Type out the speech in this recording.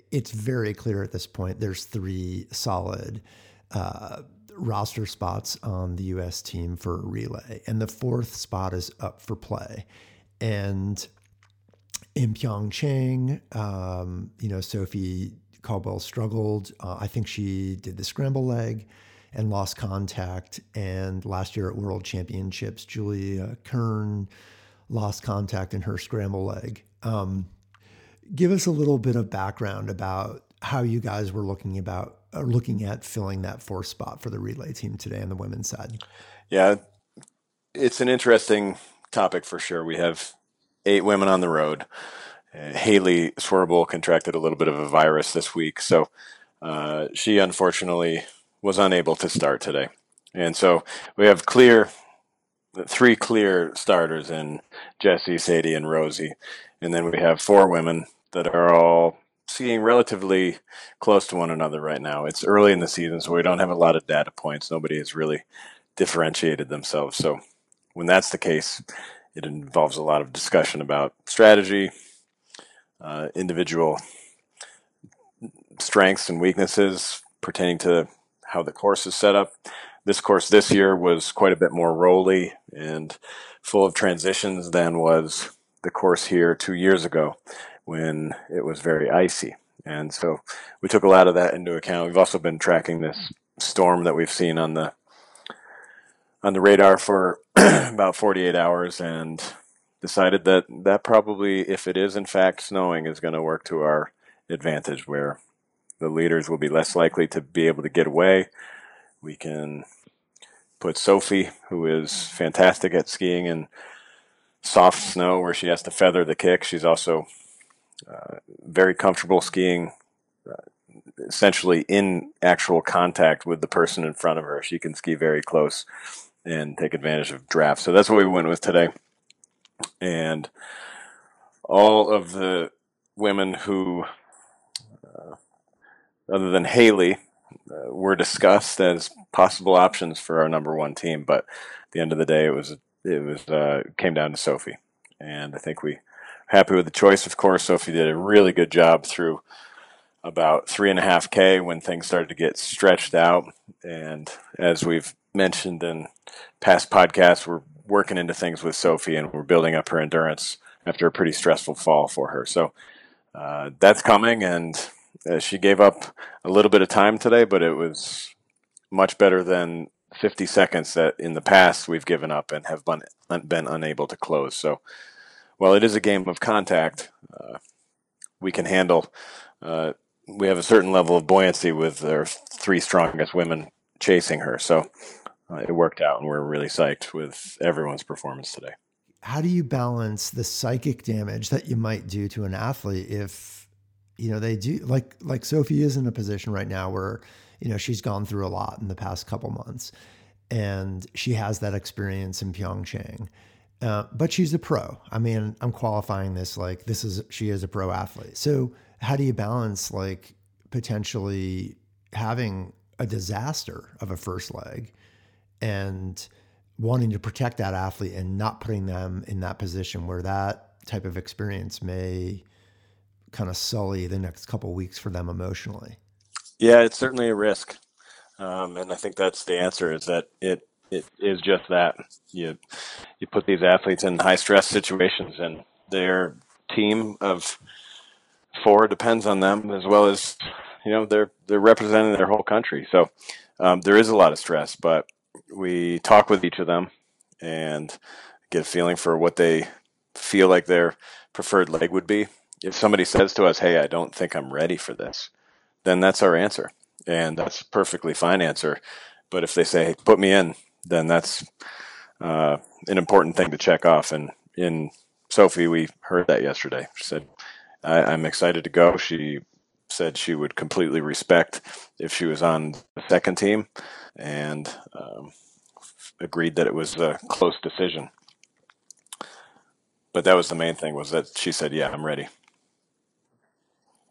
it's very clear at this point there's three solid roster spots on the U.S. team for a relay, and the fourth spot is up for play. And in Pyeongchang, Sophie Caldwell struggled. I think she did the scramble leg and lost contact. And last year at World Championships, Julia Kern lost contact in her scramble leg. Give us a little bit of background about how you guys were looking at filling that fourth spot for the relay team today on the women's side. Yeah, it's an interesting topic for sure. We have 8 women on the road. Haley Swerble contracted a little bit of a virus this week, so she unfortunately was unable to start today. And so we have 3 clear starters in Jessie, Sadie, and Rosie. And then we have 4 women that are all skiing relatively close to one another right now. It's early in the season, so we don't have a lot of data points. Nobody has really differentiated themselves. So when that's the case, it involves a lot of discussion about strategy, individual strengths and weaknesses pertaining to how the course is set up. This course this year was quite a bit more rolly and full of transitions than was the course here 2 years ago when it was very icy. And so we took a lot of that into account. We've also been tracking this storm that we've seen on the radar for about 48 hours and decided that probably, if it is in fact snowing, is going to work to our advantage, where the leaders will be less likely to be able to get away. We can put Sophie, who is fantastic at skiing in soft snow where she has to feather the kick. She's also very comfortable skiing essentially in actual contact with the person in front of her. She can ski very close and take advantage of draft. So that's what we went with today. And all of the women who, other than Haley, were discussed as possible options for our number 1 team. But at the end of the day, it came down to Sophie. And I think we happy with the choice. Of course, Sophie did a really good job through about 3.5K when things started to get stretched out. And as we've mentioned in past podcasts, we're working into things with Sophie and we're building up her endurance after a pretty stressful fall for her. So that's coming, and she gave up a little bit of time today, but it was much better than 50 seconds that in the past we've given up and have been unable to close. So while it is a game of contact, we can handle, we have a certain level of buoyancy with our 3 strongest women chasing her. So it worked out, and we're really psyched with everyone's performance today. How do you balance the psychic damage that you might do to an athlete if, they do, like Sophie is in a position right now where, she's gone through a lot in the past couple months, and she has that experience in Pyeongchang. But she's a pro. I mean, I'm qualifying this like she is a pro athlete. So how do you balance like potentially having a disaster of a first leg and wanting to protect that athlete and not putting them in that position where that type of experience may kind of sully the next couple of weeks for them emotionally? Yeah, it's certainly a risk. And I think that's the answer, is that it is just that. You put these athletes in high stress situations, and their team of 4 depends on them, as well as, they're representing their whole country. So there is a lot of stress, but we talk with each of them and get a feeling for what they feel like their preferred leg would be. If somebody says to us, "Hey, I don't think I'm ready for this," then that's our answer. And that's a perfectly fine answer. But if they say, "Hey, put me in," then that's an important thing to check off. And in Sophie, we heard that yesterday. She said, I'm excited to go. She said she would completely respect if she was on the second team, and agreed that it was a close decision. But that was the main thing, was that she said, "Yeah, I'm ready."